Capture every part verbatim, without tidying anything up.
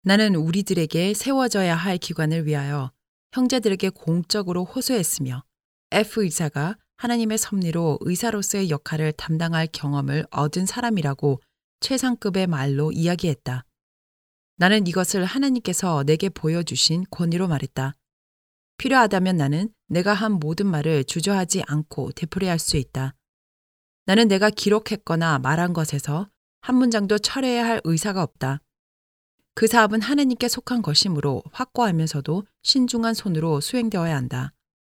나는 우리들에게 세워져야 할 기관을 위하여 형제들에게 공적으로 호소했으며 F 의사가 하나님의 섭리로 의사로서의 역할을 담당할 경험을 얻은 사람이라고 최상급의 말로 이야기했다. 나는 이것을 하나님께서 내게 보여주신 권위로 말했다. 필요하다면 나는 내가 한 모든 말을 주저하지 않고 되풀이할 수 있다. 나는 내가 기록했거나 말한 것에서 한 문장도 철회해야 할 의사가 없다. 그 사업은 하나님께 속한 것이므로 확고하면서도 신중한 손으로 수행되어야 한다.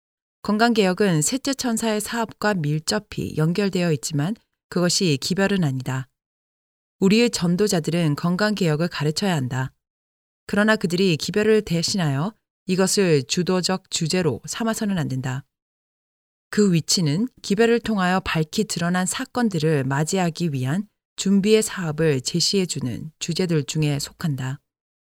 건강개혁은 셋째 천사의 사업과 밀접히 연결되어 있지만 그것이 기별은 아니다. 우리의 전도자들은 건강개혁을 가르쳐야 한다. 그러나 그들이 기별을 대신하여 이것을 주도적 주제로 삼아서는 안 된다. 그 위치는 기별을 통하여 밝히 드러난 사건들을 맞이하기 위한 준비의 사업을 제시해주는 주제들 중에 속한다.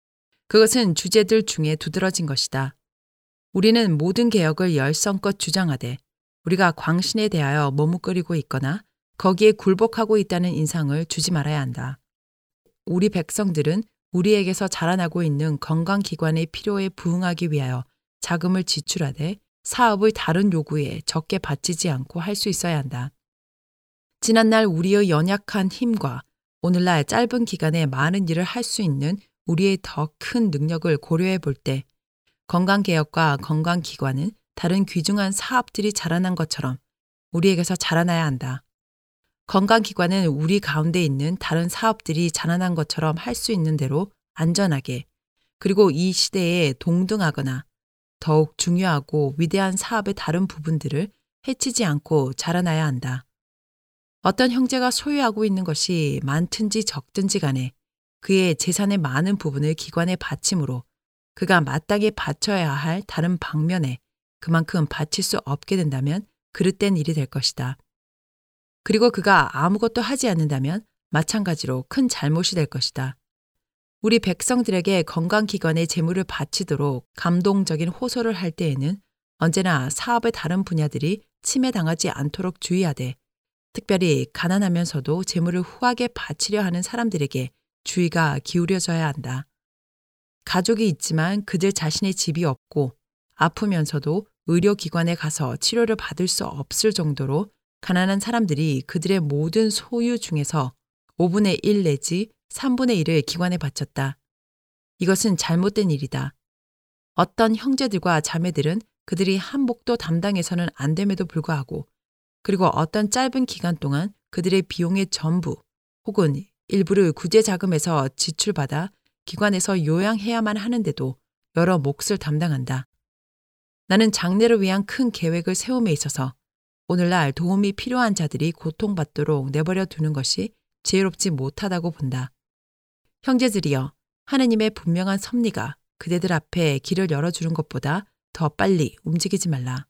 그것은 주제들 중에 두드러진 것이다. 우리는 모든 개혁을 열성껏 주장하되 우리가 광신에 대하여 머뭇거리고 있거나 거기에 굴복하고 있다는 인상을 주지 말아야 한다. 우리 백성들은 우리에게서 자라나고 있는 건강기관의 필요에 부응하기 위하여 자금을 지출하되 사업의 다른 요구에 적게 바치지 않고 할 수 있어야 한다. 지난날 우리의 연약한 힘과 오늘날 짧은 기간에 많은 일을 할 수 있는 우리의 더 큰 능력을 고려해 볼 때 건강개혁과 건강기관은 다른 귀중한 사업들이 자라난 것처럼 우리에게서 자라나야 한다. 건강기관은 우리 가운데 있는 다른 사업들이 자라난 것처럼 할 수 있는 대로 안전하게 그리고 이 시대에 동등하거나 더욱 중요하고 위대한 사업의 다른 부분들을 해치지 않고 자라나야 한다. 어떤 형제가 소유하고 있는 것이 많든지 적든지 간에 그의 재산의 많은 부분을 기관에 바침으로 그가 마땅히 바쳐야 할 다른 방면에 그만큼 바칠 수 없게 된다면 그릇된 일이 될 것이다. 그리고 그가 아무것도 하지 않는다면 마찬가지로 큰 잘못이 될 것이다. 우리 백성들에게 건강기관의 재물을 바치도록 감동적인 호소를 할 때에는 언제나 사업의 다른 분야들이 침해당하지 않도록 주의하되 특별히 가난하면서도 재물을 후하게 바치려 하는 사람들에게 주의가 기울여져야 한다. 가족이 있지만 그들 자신의 집이 없고 아프면서도 의료기관에 가서 치료를 받을 수 없을 정도로 가난한 사람들이 그들의 모든 소유 중에서 오분의 일 내지 삼분의 일을 기관에 바쳤다. 이것은 잘못된 일이다. 어떤 형제들과 자매들은 그들이 한 몫도 담당해서는 안 됨에도 불구하고 그리고 어떤 짧은 기간 동안 그들의 비용의 전부 혹은 일부를 구제자금에서 지출받아 기관에서 요양해야만 하는데도 여러 몫을 담당한다. 나는 장래를 위한 큰 계획을 세움에 있어서 오늘날 도움이 필요한 자들이 고통받도록 내버려 두는 것이 지혜롭지 못하다고 본다. 형제들이여, 하느님의 분명한 섭리가 그대들 앞에 길을 열어주는 것보다 더 빨리 움직이지 말라.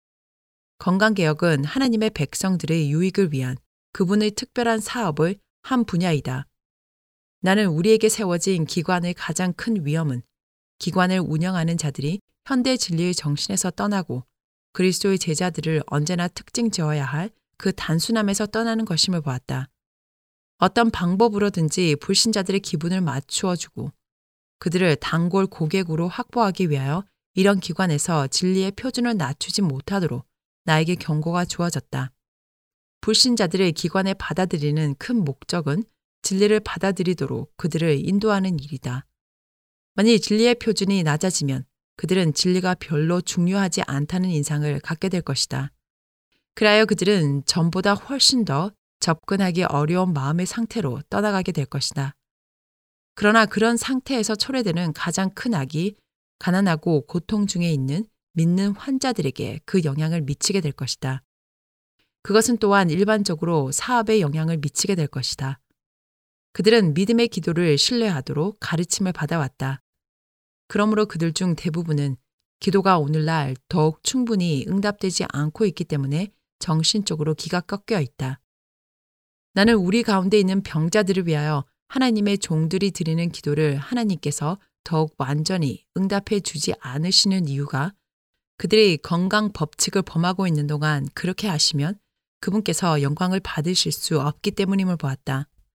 건강개혁은 하나님의 백성들의 유익을 위한 그분의 특별한 사업의 한 분야이다. 나는 우리에게 세워진 기관의 가장 큰 위험은 기관을 운영하는 자들이 현대 진리의 정신에서 떠나고 그리스도의 제자들을 언제나 특징 지어야 할 그 단순함에서 떠나는 것임을 보았다. 어떤 방법으로든지 불신자들의 기분을 맞추어주고 그들을 단골 고객으로 확보하기 위하여 이런 기관에서 진리의 표준을 낮추지 못하도록 나에게 경고가 주어졌다. 불신자들의 기관에 받아들이는 큰 목적은 진리를 받아들이도록 그들을 인도하는 일이다. 만일 진리의 표준이 낮아지면 그들은 진리가 별로 중요하지 않다는 인상을 갖게 될 것이다. 그리하여 그들은 전보다 훨씬 더 접근하기 어려운 마음의 상태로 떠나가게 될 것이다. 그러나 그런 상태에서 초래되는 가장 큰 악이 가난하고 고통 중에 있는 믿는 환자들에게 그 영향을 미치게 될 것이다. 그것은 또한 일반적으로 사업에 영향을 미치게 될 것이다. 그들은 믿음의 기도를 신뢰하도록 가르침을 받아왔다. 그러므로 그들 중 대부분은 기도가 오늘날 더욱 충분히 응답되지 않고 있기 때문에 정신적으로 기가 꺾여 있다. 나는 우리 가운데 있는 병자들을 위하여 하나님의 종들이 드리는 기도를 하나님께서 더욱 완전히 응답해 주지 않으시는 이유가 그들이 건강 법칙을 범하고 있는 동안 그렇게 하시면 그분께서 영광을 받으실 수 없기 때문임을 보았다.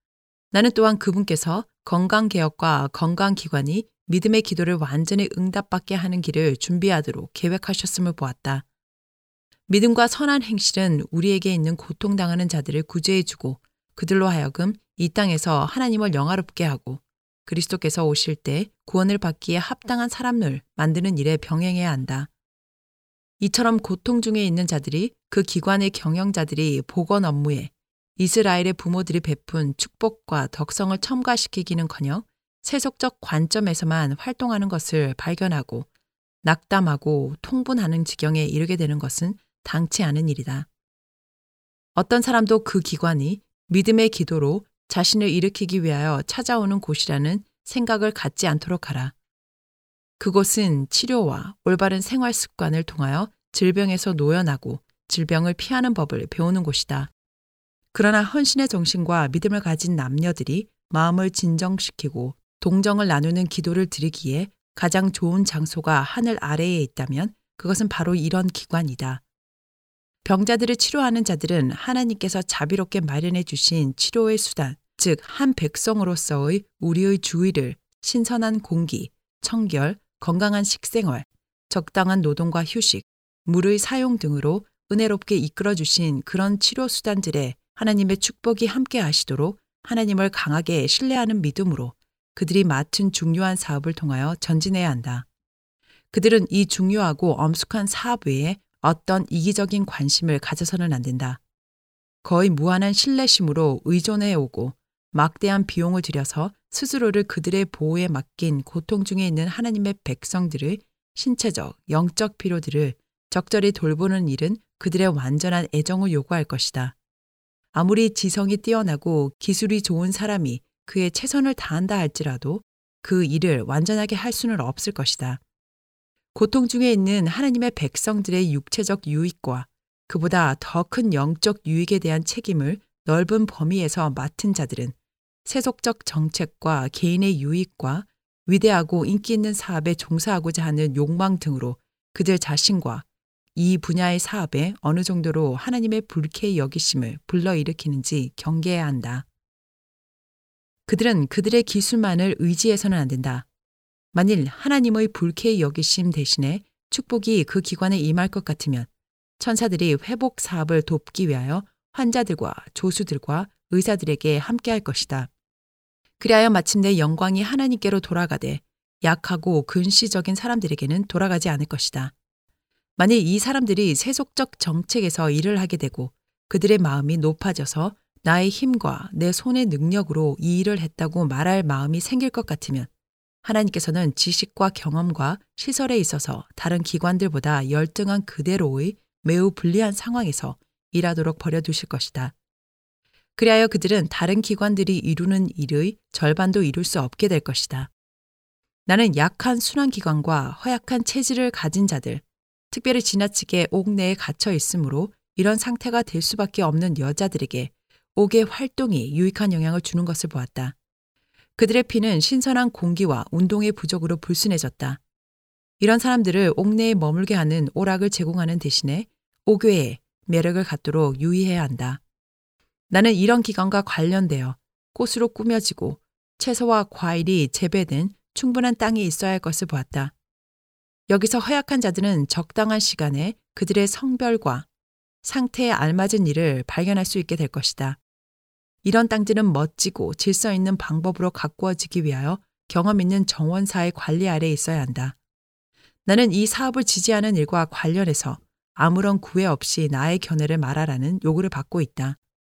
나는 또한 그분께서 건강개혁과 건강기관이 믿음의 기도를 완전히 응답받게 하는 길을 준비하도록 계획하셨음을 보았다. 믿음과 선한 행실은 우리에게 있는 고통당하는 자들을 구제해주고 그들로 하여금 이 땅에서 하나님을 영화롭게 하고 그리스도께서 오실 때 구원을 받기에 합당한 사람을 만드는 일에 병행해야 한다. 이처럼 고통 중에 있는 자들이 그 기관의 경영자들이 복원 업무에 이스라엘의 부모들이 베푼 축복과 덕성을 첨가시키기는커녕 세속적 관점에서만 활동하는 것을 발견하고 낙담하고 통분하는 지경에 이르게 되는 것은 당치 않은 일이다. 어떤 사람도 그 기관이 믿음의 기도로 자신을 일으키기 위하여 찾아오는 곳이라는 생각을 갖지 않도록 하라. 그곳은 치료와 올바른 생활 습관을 통하여 질병에서 노연하고 질병을 피하는 법을 배우는 곳이다. 그러나 헌신의 정신과 믿음을 가진 남녀들이 마음을 진정시키고 동정을 나누는 기도를 드리기에 가장 좋은 장소가 하늘 아래에 있다면 그것은 바로 이런 기관이다. 병자들을 치료하는 자들은 하나님께서 자비롭게 마련해 주신 치료의 수단, 즉 한 백성으로서의 우리의 주의를 신선한 공기, 청결, 건강한 식생활, 적당한 노동과 휴식, 물의 사용 등으로 은혜롭게 이끌어 주신 그런 치료 수단들에 하나님의 축복이 함께 하시도록 하나님을 강하게 신뢰하는 믿음으로 그들이 맡은 중요한 사업을 통하여 전진해야 한다. 그들은 이 중요하고 엄숙한 사업 외에 어떤 이기적인 관심을 가져서는 안 된다. 거의 무한한 신뢰심으로 의존해 오고 막대한 비용을 들여서 스스로를 그들의 보호에 맡긴 고통 중에 있는 하나님의 백성들의 신체적, 영적 필요들을 적절히 돌보는 일은 그들의 완전한 애정을 요구할 것이다. 아무리 지성이 뛰어나고 기술이 좋은 사람이 그의 최선을 다한다 할지라도 그 일을 완전하게 할 수는 없을 것이다. 고통 중에 있는 하나님의 백성들의 육체적 유익과 그보다 더 큰 영적 유익에 대한 책임을 넓은 범위에서 맡은 자들은 세속적 정책과 개인의 유익과 위대하고 인기 있는 사업에 종사하고자 하는 욕망 등으로 그들 자신과 이 분야의 사업에 어느 정도로 하나님의 불쾌히 여기심을 불러일으키는지 경계해야 한다. 그들은 그들의 기술만을 의지해서는 안 된다. 만일 하나님의 불쾌히 여기심 대신에 축복이 그 기관에 임할 것 같으면 천사들이 회복 사업을 돕기 위하여 환자들과 조수들과 의사들에게 함께할 것이다. 그리하여 마침내 영광이 하나님께로 돌아가되 약하고 근시적인 사람들에게는 돌아가지 않을 것이다. 만일 이 사람들이 세속적 정책에서 일을 하게 되고 그들의 마음이 높아져서 나의 힘과 내 손의 능력으로 이 일을 했다고 말할 마음이 생길 것 같으면 하나님께서는 지식과 경험과 시설에 있어서 다른 기관들보다 열등한 그대로의 매우 불리한 상황에서 일하도록 버려두실 것이다. 그리하여 그들은 다른 기관들이 이루는 일의 절반도 이룰 수 없게 될 것이다. 나는 약한 순환기관과 허약한 체질을 가진 자들, 특별히 지나치게 옥내에 갇혀 있으므로 이런 상태가 될 수밖에 없는 여자들에게 옥의 활동이 유익한 영향을 주는 것을 보았다. 그들의 피는 신선한 공기와 운동의 부족으로 불순해졌다. 이런 사람들을 옥내에 머물게 하는 오락을 제공하는 대신에 옥외에 매력을 갖도록 유의해야 한다. 나는 이런 기관과 관련되어 꽃으로 꾸며지고 채소와 과일이 재배된 충분한 땅이 있어야 할 것을 보았다. 여기서 허약한 자들은 적당한 시간에 그들의 성별과 상태에 알맞은 일을 발견할 수 있게 될 것이다. 이런 땅들은 멋지고 질서 있는 방법으로 가꾸어지기 위하여 경험 있는 정원사의 관리 아래에 있어야 한다. 나는 이 사업을 지지하는 일과 관련해서 아무런 구애 없이 나의 견해를 말하라는 요구를 받고 있다.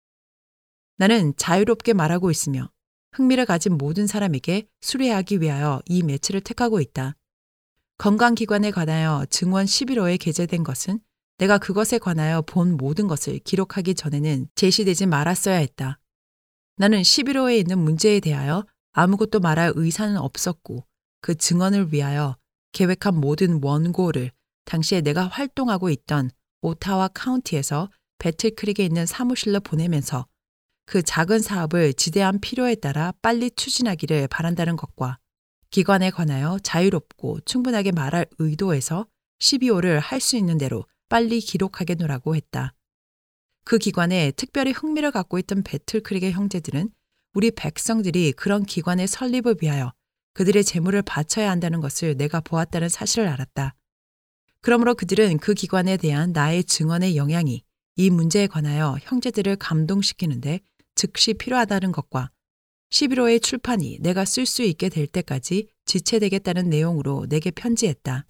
나는 자유롭게 말하고 있으며 흥미를 가진 모든 사람에게 수리하기 위하여 이 매체를 택하고 있다. 건강기관에 관하여 증원 십일 호에 게재된 것은 내가 그것에 관하여 본 모든 것을 기록하기 전에는 제시되지 말았어야 했다. 나는 십일 호에 있는 문제에 대하여 아무것도 말할 의사는 없었고 그 증언을 위하여 계획한 모든 원고를 당시에 내가 활동하고 있던 오타와 카운티에서 배틀크릭에 있는 사무실로 보내면서 그 작은 사업을 지대한 필요에 따라 빨리 추진하기를 바란다는 것과 기관에 관하여 자유롭고 충분하게 말할 의도에서 십이 호를 할 수 있는 대로 빨리 기록하게 놓으라고 했다. 그 기관에 특별히 흥미를 갖고 있던 배틀크릭의 형제들은 우리 백성들이 그런 기관의 설립을 위하여 그들의 재물을 바쳐야 한다는 것을 내가 보았다는 사실을 알았다. 그러므로 그들은 그 기관에 대한 나의 증언의 영향이 이 문제에 관하여 형제들을 감동시키는데 즉시 필요하다는 것과 십일 호의 출판이 내가 쓸 수 있게 될 때까지 지체되겠다는 내용으로 내게 편지했다.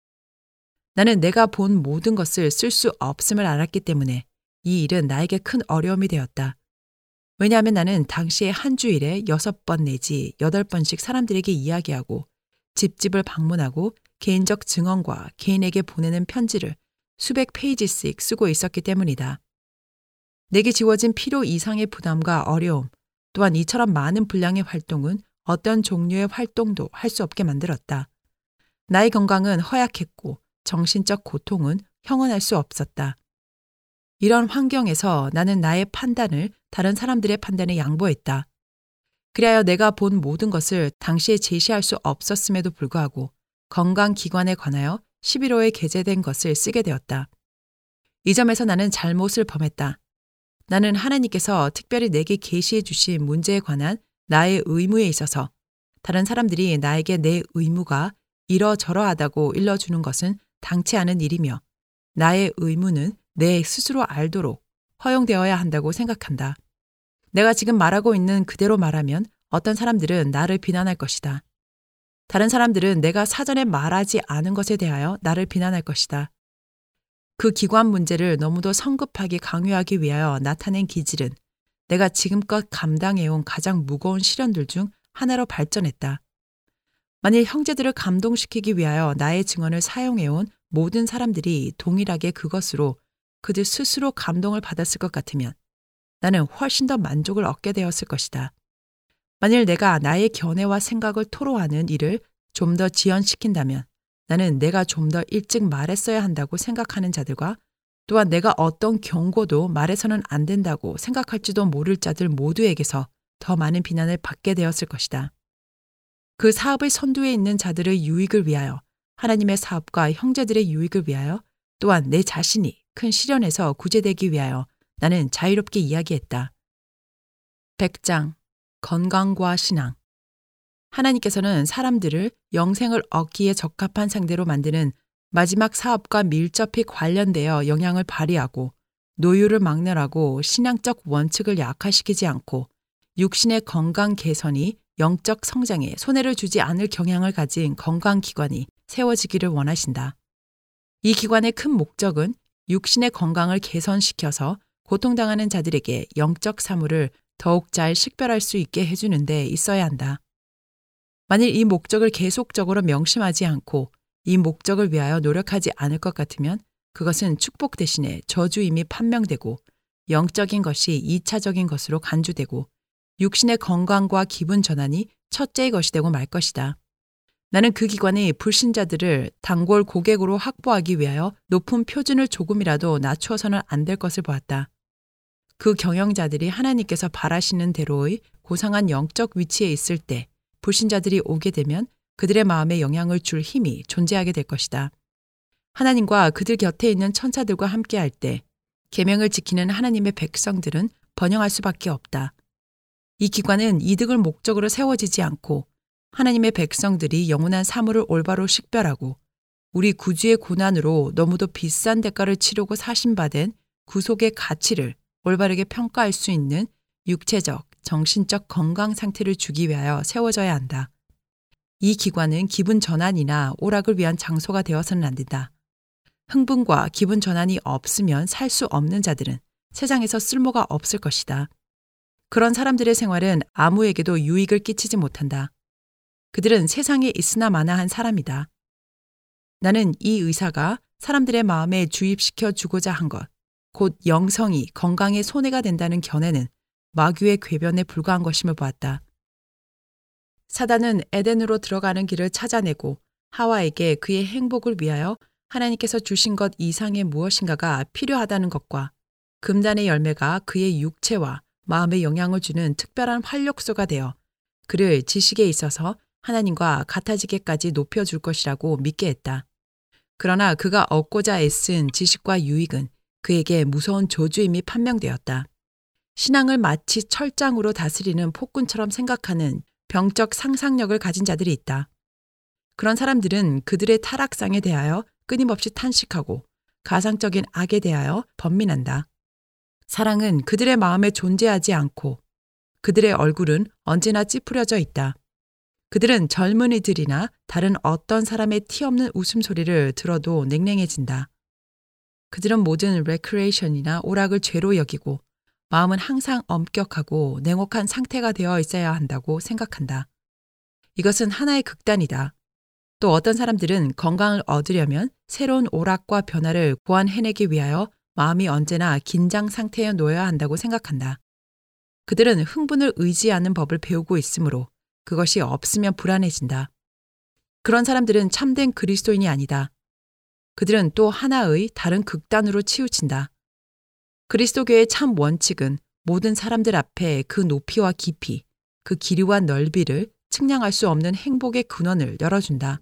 나는 내가 본 모든 것을 쓸 수 없음을 알았기 때문에 이 일은 나에게 큰 어려움이 되었다. 왜냐하면 나는 당시에 한 주일에 여섯 번 내지 여덟 번씩 사람들에게 이야기하고 집집을 방문하고 개인적 증언과 개인에게 보내는 편지를 수백 페이지씩 쓰고 있었기 때문이다. 내게 지워진 필요 이상의 부담과 어려움, 또한 이처럼 많은 분량의 활동은 어떤 종류의 활동도 할 수 없게 만들었다. 나의 건강은 허약했고 정신적 고통은 형언할 수 없었다. 이런 환경에서 나는 나의 판단을 다른 사람들의 판단에 양보했다. 그리하여 내가 본 모든 것을 당시에 제시할 수 없었음에도 불구하고 건강기관에 관하여 십일 호에 게재된 것을 쓰게 되었다. 이 점에서 나는 잘못을 범했다. 나는 하나님께서 특별히 내게 계시해 주신 문제에 관한 나의 의무에 있어서 다른 사람들이 나에게 내 의무가 이러저러하다고 일러주는 것은 당치 않은 일이며 나의 의무는 내 스스로 알도록 허용되어야 한다고 생각한다. 내가 지금 말하고 있는 그대로 말하면 어떤 사람들은 나를 비난할 것이다. 다른 사람들은 내가 사전에 말하지 않은 것에 대하여 나를 비난할 것이다. 그 기관 문제를 너무도 성급하게 강요하기 위하여 나타낸 기질은 내가 지금껏 감당해온 가장 무거운 시련들 중 하나로 발전했다. 만일 형제들을 감동시키기 위하여 나의 증언을 사용해온 모든 사람들이 동일하게 그것으로 그들 스스로 감동을 받았을 것 같으면 나는 훨씬 더 만족을 얻게 되었을 것이다. 만일 내가 나의 견해와 생각을 토로하는 일을 좀 더 지연시킨다면 나는 내가 좀 더 일찍 말했어야 한다고 생각하는 자들과 또한 내가 어떤 경고도 말해서는 안 된다고 생각할지도 모를 자들 모두에게서 더 많은 비난을 받게 되었을 것이다. 그 사업의 선두에 있는 자들의 유익을 위하여, 하나님의 사업과 형제들의 유익을 위하여, 또한 내 자신이 큰 시련에서 구제되기 위하여 나는 자유롭게 이야기했다. 백 장 건강과 신앙. 하나님께서는 사람들을 영생을 얻기에 적합한 상대로 만드는 마지막 사업과 밀접히 관련되어 영향을 발휘하고 노유를 막론하고 신앙적 원칙을 약화시키지 않고 육신의 건강 개선이 영적 성장에 손해를 주지 않을 경향을 가진 건강기관이 세워지기를 원하신다. 이 기관의 큰 목적은 육신의 건강을 개선시켜서 고통당하는 자들에게 영적 사물을 더욱 잘 식별할 수 있게 해주는 데 있어야 한다. 만일 이 목적을 계속적으로 명심하지 않고 이 목적을 위하여 노력하지 않을 것 같으면 그것은 축복 대신에 저주임이 판명되고 영적인 것이 이차적인 것으로 간주되고 육신의 건강과 기분 전환이 첫째의 것이 되고 말 것이다. 나는 그 기관의 불신자들을 단골 고객으로 확보하기 위하여 높은 표준을 조금이라도 낮추어서는 안 될 것을 보았다. 그 경영자들이 하나님께서 바라시는 대로의 고상한 영적 위치에 있을 때 불신자들이 오게 되면 그들의 마음에 영향을 줄 힘이 존재하게 될 것이다. 하나님과 그들 곁에 있는 천사들과 함께할 때 계명을 지키는 하나님의 백성들은 번영할 수밖에 없다. 이 기관은 이득을 목적으로 세워지지 않고 하나님의 백성들이 영원한 사물을 올바로 식별하고 우리 구주의 고난으로 너무도 비싼 대가를 치르고 사신받은 구속의 가치를 올바르게 평가할 수 있는 육체적, 정신적 건강 상태를 주기 위하여 세워져야 한다. 이 기관은 기분 전환이나 오락을 위한 장소가 되어서는 안 된다. 흥분과 기분 전환이 없으면 살 수 없는 자들은 세상에서 쓸모가 없을 것이다. 그런 사람들의 생활은 아무에게도 유익을 끼치지 못한다. 그들은 세상에 있으나 마나한 사람이다. 나는 이 의사가 사람들의 마음에 주입시켜 주고자 한 것, 곧 영성이 건강에 손해가 된다는 견해는 마귀의 궤변에 불과한 것임을 보았다. 사단은 에덴으로 들어가는 길을 찾아내고 하와에게 그의 행복을 위하여 하나님께서 주신 것 이상의 무엇인가가 필요하다는 것과 금단의 열매가 그의 육체와 마음에 영향을 주는 특별한 활력소가 되어 그를 지식에 있어서 하나님과 같아지게까지 높여줄 것이라고 믿게 했다. 그러나 그가 얻고자 애쓴 지식과 유익은 그에게 무서운 저주임이 판명되었다. 신앙을 마치 철장으로 다스리는 폭군처럼 생각하는 병적 상상력을 가진 자들이 있다. 그런 사람들은 그들의 타락상에 대하여 끊임없이 탄식하고 가상적인 악에 대하여 번민한다. 사랑은 그들의 마음에 존재하지 않고 그들의 얼굴은 언제나 찌푸려져 있다. 그들은 젊은이들이나 다른 어떤 사람의 티 없는 웃음소리를 들어도 냉랭해진다. 그들은 모든 레크레이션이나 오락을 죄로 여기고 마음은 항상 엄격하고 냉혹한 상태가 되어 있어야 한다고 생각한다. 이것은 하나의 극단이다. 또 어떤 사람들은 건강을 얻으려면 새로운 오락과 변화를 고안해내기 위하여 마음이 언제나 긴장 상태에 놓여야 한다고 생각한다. 그들은 흥분을 의지하는 법을 배우고 있으므로 그것이 없으면 불안해진다. 그런 사람들은 참된 그리스도인이 아니다. 그들은 또 하나의 다른 극단으로 치우친다. 그리스도교의 참 원칙은 모든 사람들 앞에 그 높이와 깊이, 그 길이와 넓이를 측량할 수 없는 행복의 근원을 열어준다.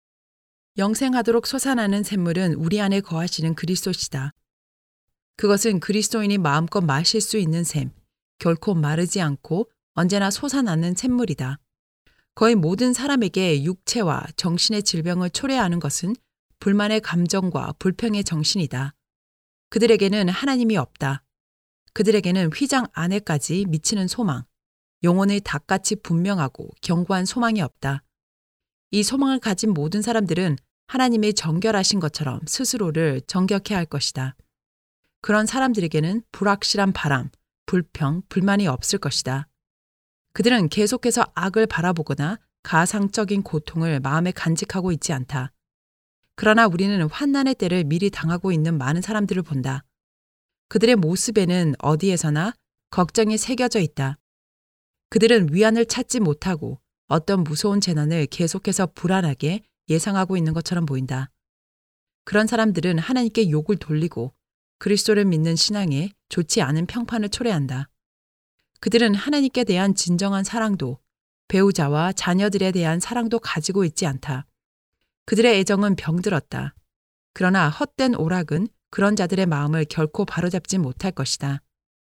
영생하도록 솟아나는 샘물은 우리 안에 거하시는 그리스도시다. 그것은 그리스도인이 마음껏 마실 수 있는 샘, 결코 마르지 않고 언제나 솟아나는 샘물이다. 거의 모든 사람에게 육체와 정신의 질병을 초래하는 것은 불만의 감정과 불평의 정신이다. 그들에게는 하나님이 없다. 그들에게는 휘장 안에까지 미치는 소망, 영혼의 닭같이 분명하고 견고한 소망이 없다. 이 소망을 가진 모든 사람들은 하나님의 정결하신 것처럼 스스로를 정결케 할 것이다. 그런 사람들에게는 불확실한 바람, 불평, 불만이 없을 것이다. 그들은 계속해서 악을 바라보거나 가상적인 고통을 마음에 간직하고 있지 않다. 그러나 우리는 환난의 때를 미리 당하고 있는 많은 사람들을 본다. 그들의 모습에는 어디에서나 걱정이 새겨져 있다. 그들은 위안을 찾지 못하고 어떤 무서운 재난을 계속해서 불안하게 예상하고 있는 것처럼 보인다. 그런 사람들은 하나님께 욕을 돌리고 그리스도를 믿는 신앙에 좋지 않은 평판을 초래한다. 그들은 하나님께 대한 진정한 사랑도 배우자와 자녀들에 대한 사랑도 가지고 있지 않다. 그들의 애정은 병들었다. 그러나 헛된 오락은 그런 자들의 마음을 결코 바로잡지 못할 것이다.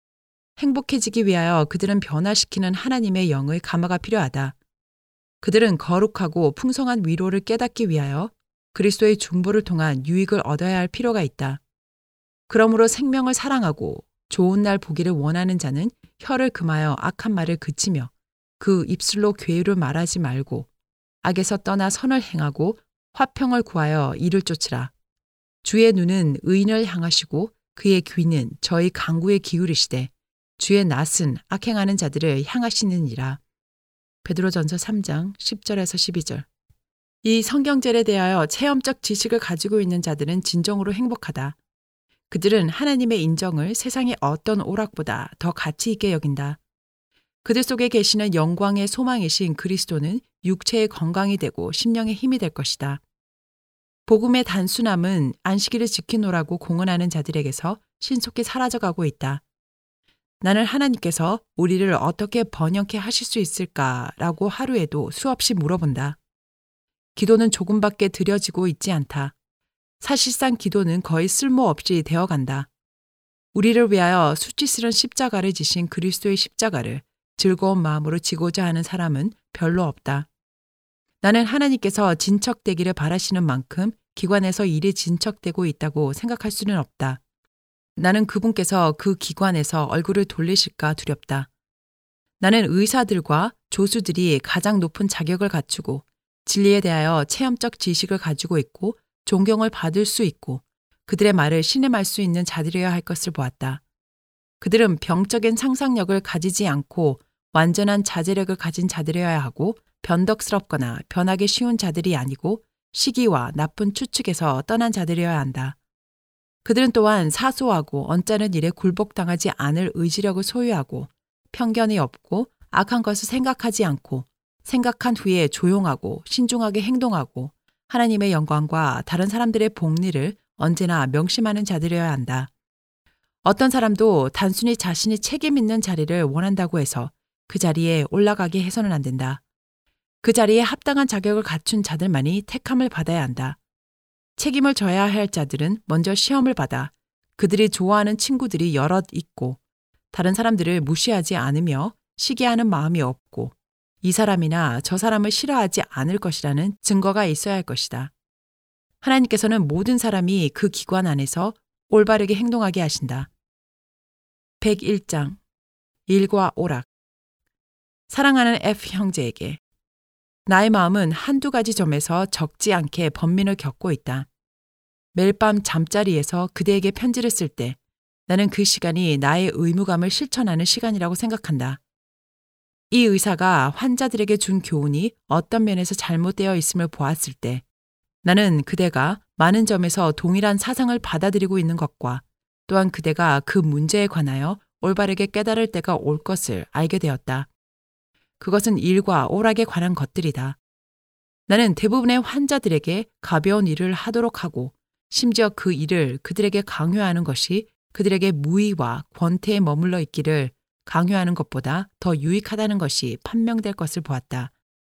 행복해지기 위하여 그들은 변화시키는 하나님의 영의 감화가 필요하다. 그들은 거룩하고 풍성한 위로를 깨닫기 위하여 그리스도의 중보를 통한 유익을 얻어야 할 필요가 있다. 그러므로 생명을 사랑하고 좋은 날 보기를 원하는 자는 혀를 금하여 악한 말을 그치며 그 입술로 괴유를 말하지 말고 악에서 떠나 선을 행하고 화평을 구하여 이를 쫓으라. 주의 눈은 의인을 향하시고 그의 귀는 저희 강구에 기울이시되 주의 낯은 악행하는 자들을 향하시느니라. 베드로전서 삼 장 십 절에서 십이 절. 이 성경절에 대하여 체험적 지식을 가지고 있는 자들은 진정으로 행복하다. 그들은 하나님의 인정을 세상의 어떤 오락보다 더 가치 있게 여긴다. 그들 속에 계시는 영광의 소망이신 그리스도는 육체의 건강이 되고 심령의 힘이 될 것이다. 복음의 단순함은 안식일을 지키노라고 공언하는 자들에게서 신속히 사라져가고 있다. 나는 하나님께서 우리를 어떻게 번영케 하실 수 있을까라고 하루에도 수없이 물어본다. 기도는 조금밖에 드려지고 있지 않다. 사실상 기도는 거의 쓸모없이 되어간다. 우리를 위하여 수치스런 십자가를 지신 그리스도의 십자가를 즐거운 마음으로 지고자 하는 사람은 별로 없다. 나는 하나님께서 진척되기를 바라시는 만큼 기관에서 일이 진척되고 있다고 생각할 수는 없다. 나는 그분께서 그 기관에서 얼굴을 돌리실까 두렵다. 나는 의사들과 조수들이 가장 높은 자격을 갖추고 진리에 대하여 체험적 지식을 가지고 있고 존경을 받을 수 있고 그들의 말을 신임할 수 있는 자들이어야 할 것을 보았다. 그들은 병적인 상상력을 가지지 않고 완전한 자제력을 가진 자들이어야 하고 변덕스럽거나 변하기 쉬운 자들이 아니고 시기와 나쁜 추측에서 떠난 자들이어야 한다. 그들은 또한 사소하고 언짢은 일에 굴복당하지 않을 의지력을 소유하고 편견이 없고 악한 것을 생각하지 않고 생각한 후에 조용하고 신중하게 행동하고 하나님의 영광과 다른 사람들의 복리를 언제나 명심하는 자들이어야 한다. 어떤 사람도 단순히 자신이 책임 있는 자리를 원한다고 해서 그 자리에 올라가게 해서는 안 된다. 그 자리에 합당한 자격을 갖춘 자들만이 택함을 받아야 한다. 책임을 져야 할 자들은 먼저 시험을 받아 그들이 좋아하는 친구들이 여럿 있고 다른 사람들을 무시하지 않으며 시기하는 마음이 없고 이 사람이나 저 사람을 싫어하지 않을 것이라는 증거가 있어야 할 것이다. 하나님께서는 모든 사람이 그 기관 안에서 올바르게 행동하게 하신다. 백일 장 일과 오락. 사랑하는 F 형제에게 나의 마음은 한두 가지 점에서 적지 않게 번민을 겪고 있다. 매일 밤 잠자리에서 그대에게 편지를 쓸 때 나는 그 시간이 나의 의무감을 실천하는 시간이라고 생각한다. 이 의사가 환자들에게 준 교훈이 어떤 면에서 잘못되어 있음을 보았을 때 나는 그대가 많은 점에서 동일한 사상을 받아들이고 있는 것과 또한 그대가 그 문제에 관하여 올바르게 깨달을 때가 올 것을 알게 되었다. 그것은 일과 오락에 관한 것들이다. 나는 대부분의 환자들에게 가벼운 일을 하도록 하고 심지어 그 일을 그들에게 강요하는 것이 그들에게 무의와 권태에 머물러 있기를 강요하는 것보다 더 유익하다는 것이 판명될 것을 보았다.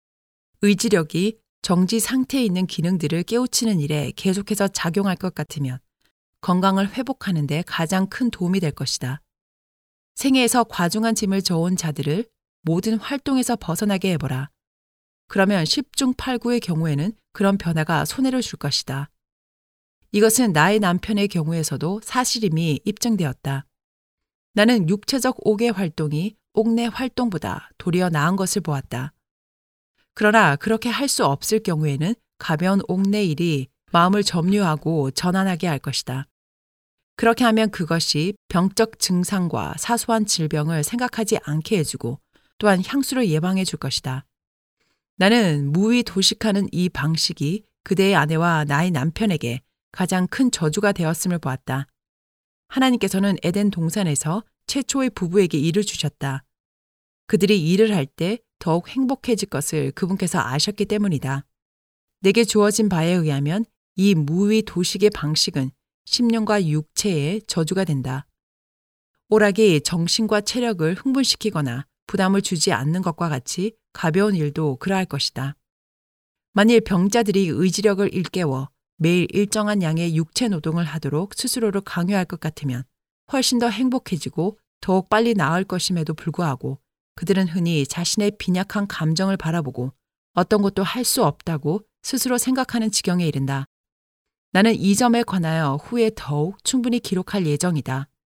의지력이 정지 상태에 있는 기능들을 깨우치는 일에 계속해서 작용할 것 같으면 건강을 회복하는 데 가장 큰 도움이 될 것이다. 생애에서 과중한 짐을 져온 자들을 모든 활동에서 벗어나게 해보라. 그러면 십중 팔구의 경우에는 그런 변화가 손해를 줄 것이다. 이것은 나의 남편의 경우에서도 사실임이 입증되었다. 나는 육체적 옥의 활동이 옥내 활동보다 도리어 나은 것을 보았다. 그러나 그렇게 할 수 없을 경우에는 가벼운 옥내 일이 마음을 점유하고 전환하게 할 것이다. 그렇게 하면 그것이 병적 증상과 사소한 질병을 생각하지 않게 해주고 또한 향수를 예방해 줄 것이다. 나는 무의 도식하는 이 방식이 그대의 아내와 나의 남편에게 가장 큰 저주가 되었음을 보았다. 하나님께서는 에덴 동산에서 최초의 부부에게 일을 주셨다. 그들이 일을 할 때 더욱 행복해질 것을 그분께서 아셨기 때문이다. 내게 주어진 바에 의하면 이 무의 도식의 방식은 심령과 육체의 저주가 된다. 오락이 정신과 체력을 흥분시키거나 부담을 주지 않는 것과 같이 가벼운 일도 그러할 것이다. 만일 병자들이 의지력을 일깨워 매일 일정한 양의 육체 노동을 하도록 스스로를 강요할 것 같으면 훨씬 더 행복해지고 더욱 빨리 나을 것임에도 불구하고 그들은 흔히 자신의 빈약한 감정을 바라보고 어떤 것도 할 수 없다고 스스로 생각하는 지경에 이른다. 나는 이 점에 관하여 후에 더욱 충분히 기록할 예정이다.